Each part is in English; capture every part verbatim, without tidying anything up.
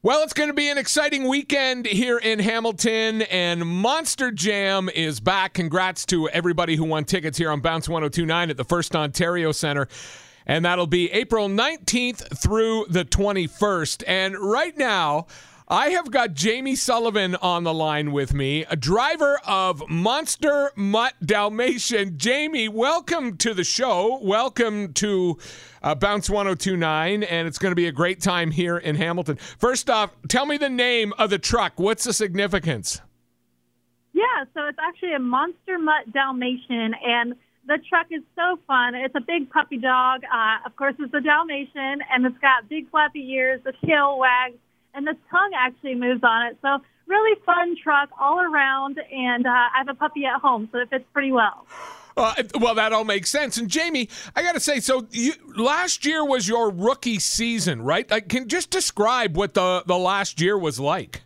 Well, it's going to be an exciting weekend here in Hamilton, and Monster Jam is back. Congrats to everybody who won tickets here on Bounce one oh two point nine at the First Ontario Centre. And that'll be April nineteenth through the twenty-first. And right now, I have got Jamie Sullivan on the line with me, a driver of Monster Mutt Dalmatian. Jamie, welcome to the show. Welcome to uh, Bounce one oh two point nine, and it's going to be a great time here in Hamilton. First off, tell me the name of the truck. What's the significance? Yeah, so it's actually a Monster Mutt Dalmatian, and the truck is so fun. It's a big puppy dog. Uh, of course, it's a Dalmatian, and it's got big flappy ears, the tail wags, and the tongue actually moves on it. So really fun truck all around, and uh, I have a puppy at home, so it fits pretty well. Uh, well, that all makes sense. And Jamie, I got to say, so you, last year was your rookie season, right? Like, can just describe what the, the last year was like.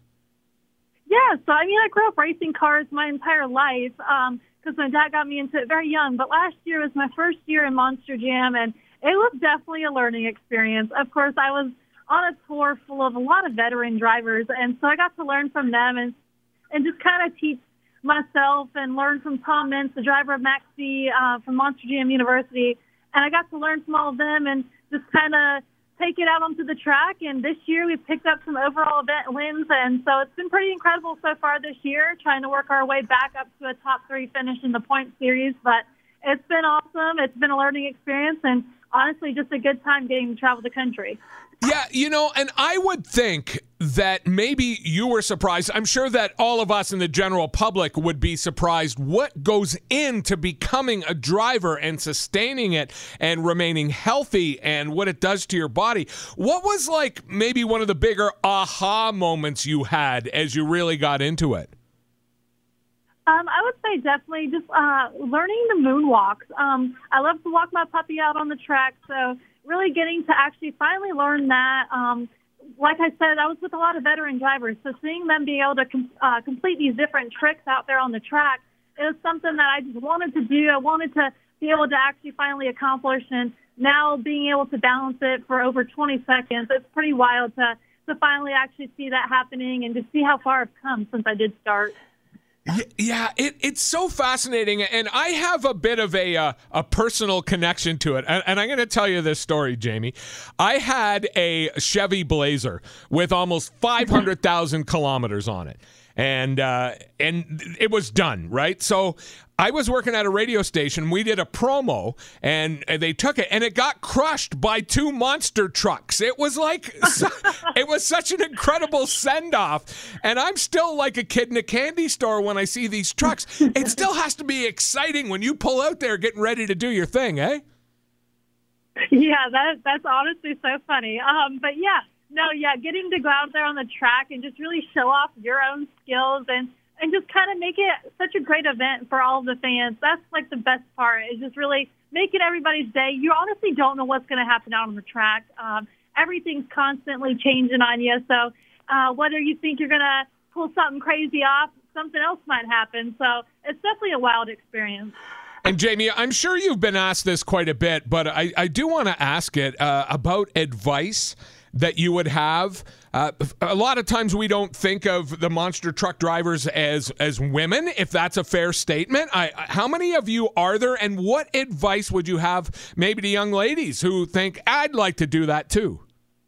Yeah, so I mean, I grew up racing cars my entire life um, because my dad got me into it very young. But last year was my first year in Monster Jam, and it was definitely a learning experience. Of course, I was on a tour full of a lot of veteran drivers, and so I got to learn from them and and just kind of teach myself and learn from Tom Mintz, the driver of Maxi uh, from Monster Jam University, and I got to learn from all of them and just kind of take it out onto the track. And this year we've picked up some overall event wins, and so it's been pretty incredible so far this year, trying to work our way back up to a top three finish in the point series. But it's been awesome. It's been a learning experience, and honestly, just a good time getting to travel the country. Yeah, you know, and I would think that maybe you were surprised. I'm sure that all of us in the general public would be surprised what goes into becoming a driver and sustaining it and remaining healthy and what it does to your body. What was like maybe one of the bigger aha moments you had as you really got into it? Um, I would say definitely just uh, learning the moonwalks. Um, I love to walk my puppy out on the track, so really getting to actually finally learn that. Um, like I said, I was with a lot of veteran drivers, so seeing them be able to com- uh, complete these different tricks out there on the track, it was something that I just wanted to do. I wanted to be able to actually finally accomplish, and now being able to balance it for over twenty seconds, it's pretty wild to, to finally actually see that happening and to see how far I've come since I did start. Yeah, it, it's so fascinating, and I have a bit of a uh, a personal connection to it, and, and I'm going to tell you this story, Jamie. I had a Chevy Blazer with almost five hundred thousand kilometers on it, and uh, and it was done, right? So I was working at a radio station. We did a promo, and they took it, and it got crushed by two monster trucks. It was like, it was such an incredible send-off, and I'm still like a kid in a candy store when I see these trucks. It still has to be exciting when you pull out there getting ready to do your thing, eh? Yeah, that that's honestly so funny. Um, but yeah, no, yeah, getting to go out there on the track and just really show off your own skills and And just kind of make it such a great event for all of the fans. That's like the best part, is just really making everybody's day. You honestly don't know what's going to happen out on the track. Um, everything's constantly changing on you. So uh, whether you think you're going to pull something crazy off, something else might happen. So it's definitely a wild experience. And Jamie, I'm sure you've been asked this quite a bit, but I, I do want to ask it uh, about advice that you would have. Uh, a lot of times we don't think of the monster truck drivers as as women, if that's a fair statement. I, how many of you are there, and what advice would you have maybe to young ladies who think, I'd like to do that too?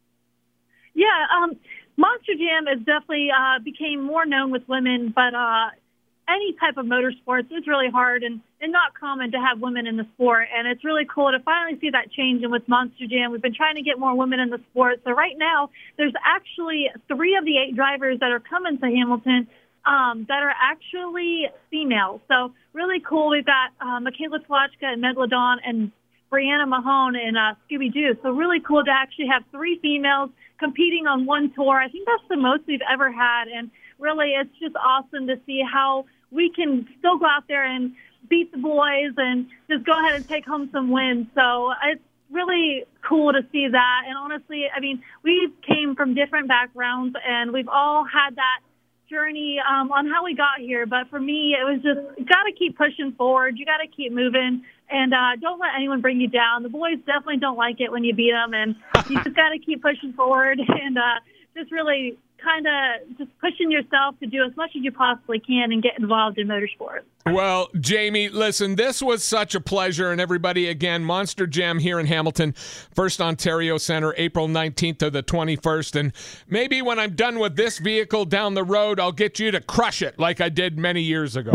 Yeah, um, Monster Jam is definitely uh, became more known with women, but uh, any type of motorsports is really hard and, and not common to have women in the sport. And it's really cool to finally see that change. And with Monster Jam, we've been trying to get more women in the sport. So right now, there's actually three of the eight drivers that are coming to Hamilton um, that are actually female. So really cool. We've got uh, Michaela Twachka and Megalodon and Brianna Mahone and uh, Scooby-Doo. So really cool to actually have three females competing on one tour. I think that's the most we've ever had. And really, it's just awesome to see how we can still go out there and beat the boys and just go ahead and take home some wins. So it's really cool to see that. And honestly, I mean, we came from different backgrounds, and we've all had that journey um, on how we got here. But for me, it was just, you got to keep pushing forward. You got to keep moving, and uh, don't let anyone bring you down. The boys definitely don't like it when you beat them, and you just got to keep pushing forward and uh, just really kind of just pushing yourself to do as much as you possibly can and get involved in motorsports. Well, Jamie, listen, this was such a pleasure. And everybody, again, Monster Jam here in Hamilton, First Ontario Centre, April nineteenth to the twenty-first. And maybe when I'm done with this vehicle down the road, I'll get you to crush it like I did many years ago.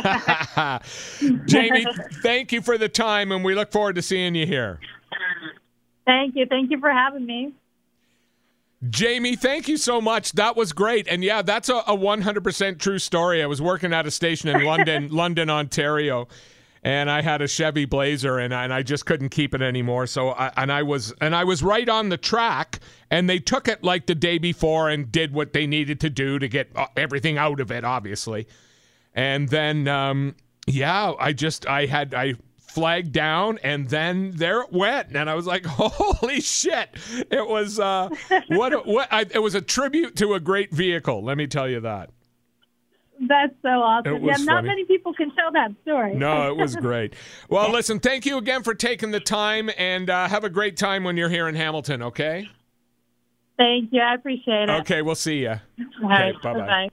Jamie, thank you for the time, and we look forward to seeing you here. Thank you. Thank you for having me. Jamie, thank you so much. That was great. And yeah, that's a, a one hundred percent true story. I was working at a station in London, London, Ontario, and I had a Chevy Blazer, and I, and I just couldn't keep it anymore. So I, and I was and I was right on the track, and they took it like the day before and did what they needed to do to get everything out of it, obviously. And then um, yeah, I just I had I flagged down, and then there it went, and I was like, holy shit. It was uh what what I, it was a tribute to a great vehicle, let me tell you that. That's so awesome. Yeah, funny. Not many people can tell that story. No, it was great. Well, listen, thank you again for taking the time, and uh, have a great time when you're here in Hamilton, okay? Thank you. I appreciate it. Okay, we'll see you. All right. Okay, bye-bye. Bye-bye.